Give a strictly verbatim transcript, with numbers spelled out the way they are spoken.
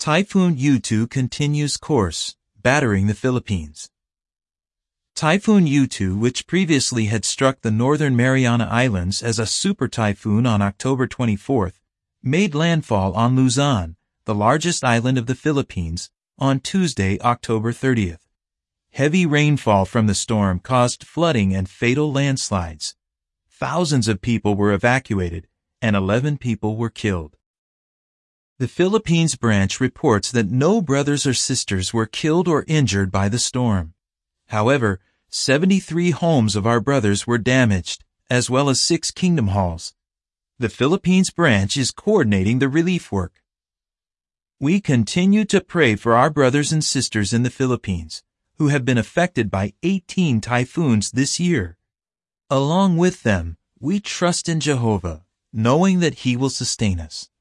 Typhoon Yutu continues course, battering the Philippines. Typhoon Yutu, which previously had struck the northern Mariana Islands as a super typhoon on October twenty-fourth, made landfall on Luzon, the largest island of the Philippines, on Tuesday, October thirtieth. Heavy rainfall from the storm caused flooding and fatal landslides. Thousands of people were evacuated, and eleven people were killed. The Philippines branch reports that no brothers or sisters were killed or injured by the storm. However, seventy-three homes of our brothers were damaged, as well as six kingdom halls. The Philippines branch is coordinating the relief work. We continue to pray for our brothers and sisters in the Philippines, who have been affected by eighteen typhoons this year. Along with them, we trust in Jehovah, knowing that He will sustain us.